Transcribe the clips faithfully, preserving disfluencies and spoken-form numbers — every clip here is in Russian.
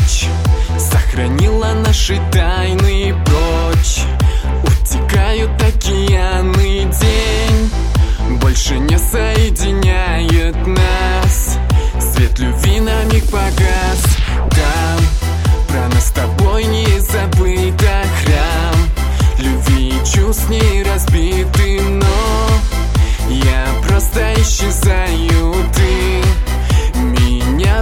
ночь сохранила наши тайны прочь. Утекают океаны, день больше не соединяет нас. Свет любви на миг погас. Там про нас с тобой не забыто. Храм любви и чувств не разбиты, но я просто исчезаю, ты меня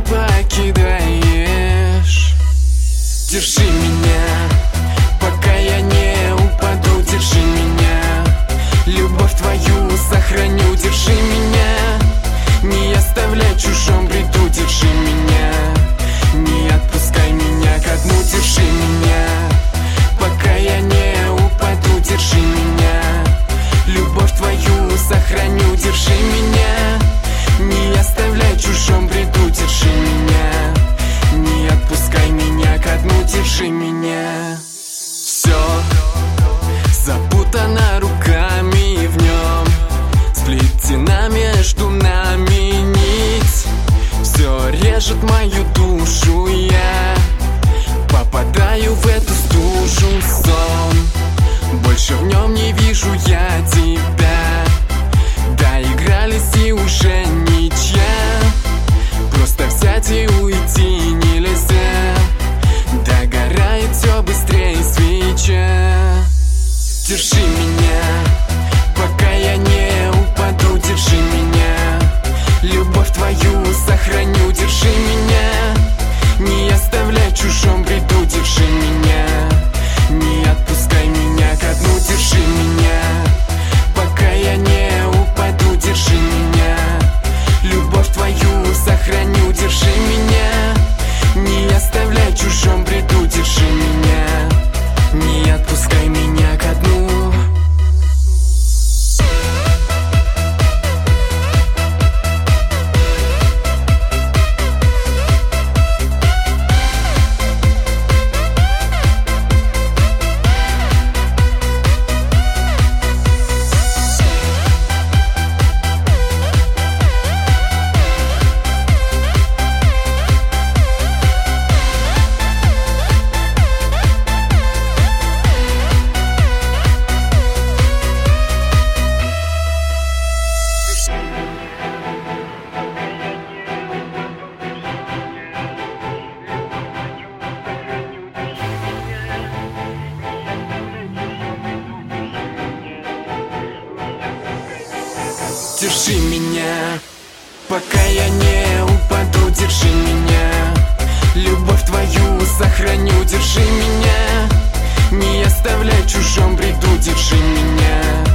покидаешь. Держи меня, пока я не упаду. Держи меня, любовь твою сохраню. Держи меня, не оставляй в чужом бреду. Держи меня, не отпускай меня ко дну. Держи меня, пока я не упаду. Держи меня, любовь твою сохраню. Держи меня, не оставляй в чужом бреду. Держи меня, не отпускай меня ко дну. Держи меня. Все запутано руками, в нем сплетена между нами нить. Все режет мою душу, я попадаю в эту стужу. Сон, больше в нем не вижу я тебя. Доигрались и уже ничья. Просто взять и уйти нельзя. Догорает все быстрее свеча. Держи меня, пока я не упаду. Держи меня, любовь твою сохраню. Держи меня, не оставляй в чужом бреду. Держи меня, не отпускай меня ко дну. Держи меня, пока я не упаду. Держи меня, любовь твою сохраню. Держи меня, не оставляй в чужом бреду. Держи меня, не отпускай меня ко дну. Держи меня, пока я не упаду. Держи меня, любовь твою сохраню. Держи меня, не оставляй в чужом бреду. Держи меня,